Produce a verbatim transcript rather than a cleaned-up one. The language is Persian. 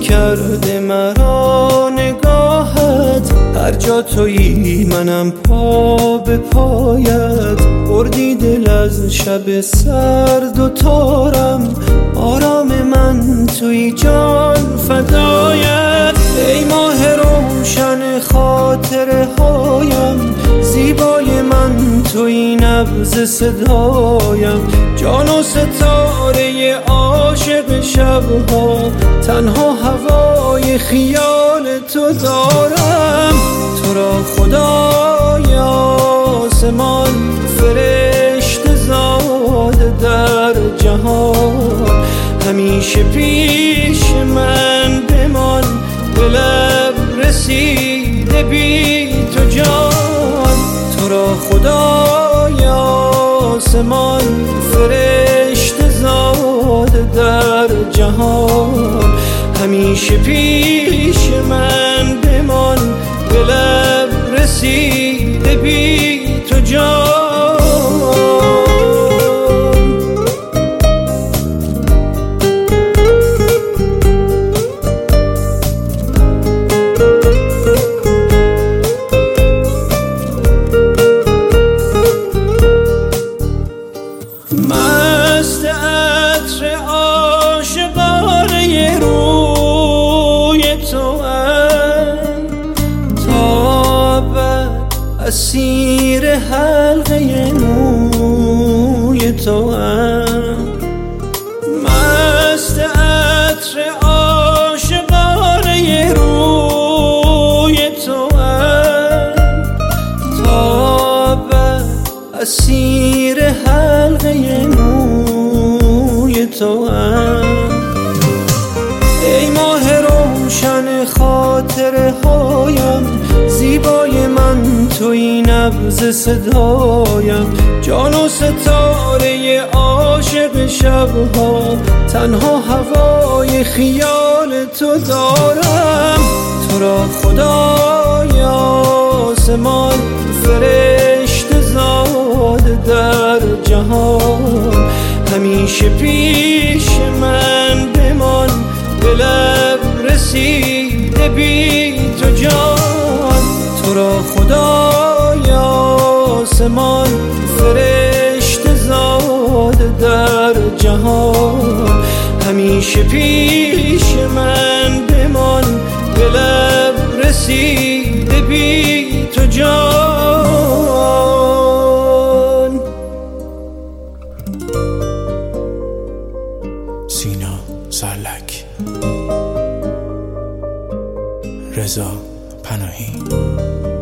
کرده مرا نگاهت، هر جا تویی منم پا به پایت. بردی دل از شب سرد و تارم، آرام من توی جان فدایت. ای ماه روشن خاطره هایم، زیبای من توی نبض صدایم. جان و ستاره عاشق شبها، تنها هوای خیال تو دارم. تو را خدای آسمان فرشته زاده در جهان، همیشه پیش من بمان، به لب رسیده بی تو جان. تو را خدای آسمان فرشته زاده در جهان، همیشه پیش من بمان، به لب رسیده بی تو جان. مست عطر عاشقانه روی تو ام، تا ابد اسیر حلقه موی تو ام. مست عطر عاشقانه روی تو ام، تا ابد اسیر حلقه موی تو ام. ای ماه روشن خاطره هایم، زیبای من توی نبض صدایم. جان و ستاره عاشق شبها، تنها هوای خیال تو دارم. تو را خدای آسمان فرشته زاده در جهان، همیشه پیش من بمان، به لب رسیده بی تو جان. تو را خدای آسمان فرشته زاده در جهان، همیشه پیش من بمان، به لب رسیده بی تو جان. سینا سرلک، رضا پناهی.